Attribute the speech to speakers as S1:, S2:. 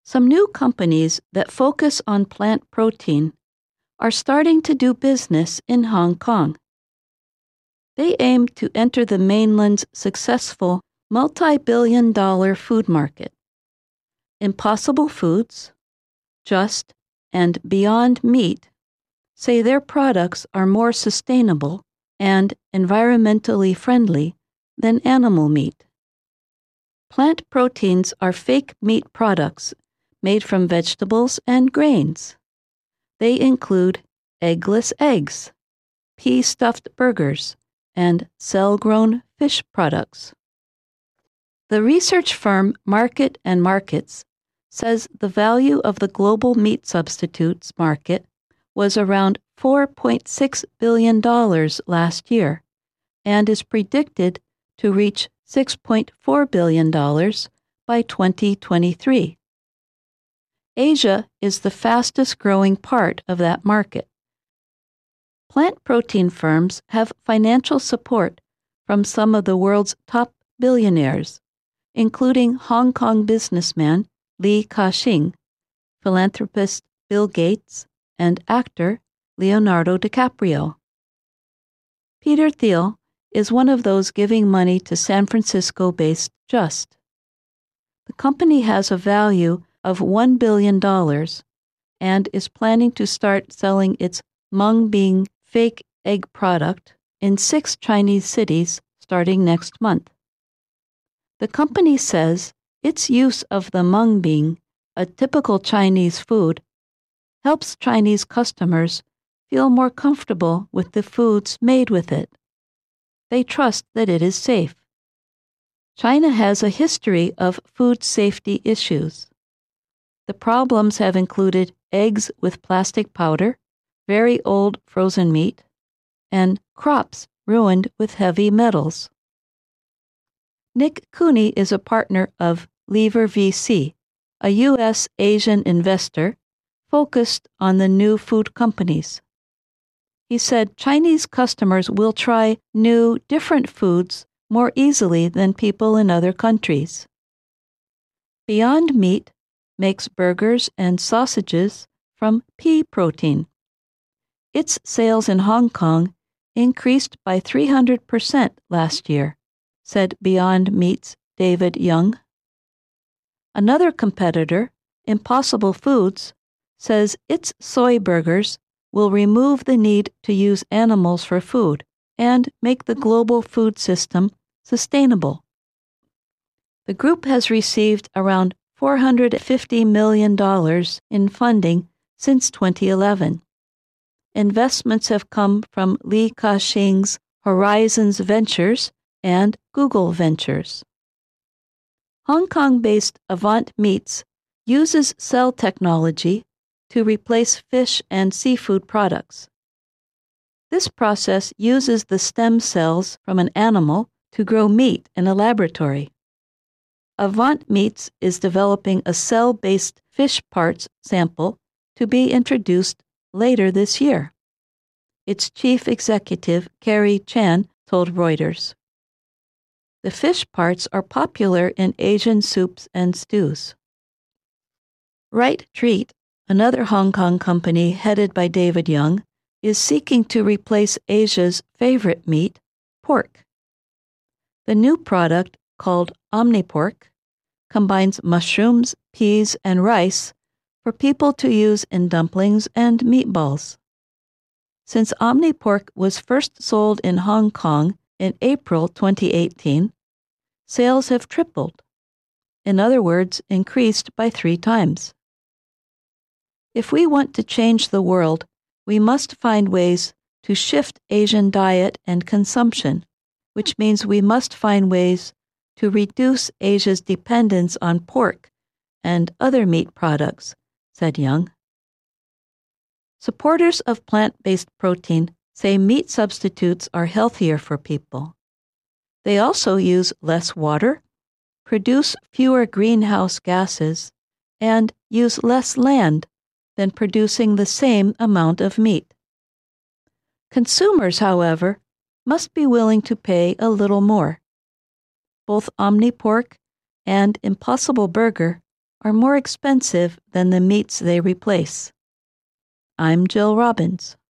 S1: Some new companies that focus on plant protein are starting to do business in Hong Kong. They aim to enter the mainland's successful multi-billion-dollar food market. Impossible Foods, Just, and Beyond Meat say their products are more sustainable and environmentally friendly than animal meat. Plant proteins are fake meat products made from vegetables and grains. They include eggless eggs, pea-stuffed burgers, and cell-grown fish products. The research firm Market and Markets says the value of the global meat substitutes market was around $4.6 billion last year and is predicted to reach $6.4 billion by 2023. Asia is the fastest growing part of that market. Plant protein firms have financial support from some of the world's top billionaires, including Hong Kong businessman Li Ka-shing, philanthropist Bill Gates, and actor Leonardo DiCaprio. Peter Thiel is one of those giving money to San Francisco-based Just. The company has a value of $1 billion and is planning to start selling its mung bean fake egg product in 6 Chinese cities starting next month. The company says its use of the mung bean, a typical Chinese food, helps Chinese customers feel more comfortable with the foods made with it. They trust that it is safe. China has a history of food safety issues. The problems have included eggs with plastic powder, very old frozen meat, and crops ruined with heavy metals. Nick Cooney is a partner of Lever VC, a U.S. Asian investor focused on the new food companies. He said Chinese customers will try new, different foods more easily than people in other countries. Beyond Meat makes burgers and sausages from pea protein. Its sales in Hong Kong increased by 300% last year, said Beyond Meat's David Young. Another competitor, Impossible Foods, says its soy burgers will remove the need to use animals for food and make the global food system sustainable. The group has received around $450 million in funding since 2011. Investments have come from Li Ka-shing's Horizons Ventures and Google Ventures. Hong Kong-based Avant Meats uses cell technology to replace fish and seafood products. This process uses the stem cells from an animal to grow meat in a laboratory. Avant Meats is developing a cell-based fish parts sample to be introduced later this year. Its chief executive, Carrie Chan, told Reuters. The fish parts are popular in Asian soups and stews. Right Treat, another Hong Kong company headed by David Young, is seeking to replace Asia's favorite meat, pork. The new product, called OmniPork, combines mushrooms, peas, and rice for people to use in dumplings and meatballs. Since OmniPork was first sold in Hong Kong in April 2018, sales have tripled. In other words, increased by 3 times. If we want to change the world, we must find ways to shift Asian diet and consumption, which means we must find ways to reduce Asia's dependence on pork and other meat products, said Young. Supporters of plant-based protein say meat substitutes are healthier for people. They also use less water, produce fewer greenhouse gases, and use less land than producing the same amount of meat. Consumers, however, must be willing to pay a little more. Both OmniPork and Impossible Burger are more expensive than the meats they replace. I'm Jill Robbins.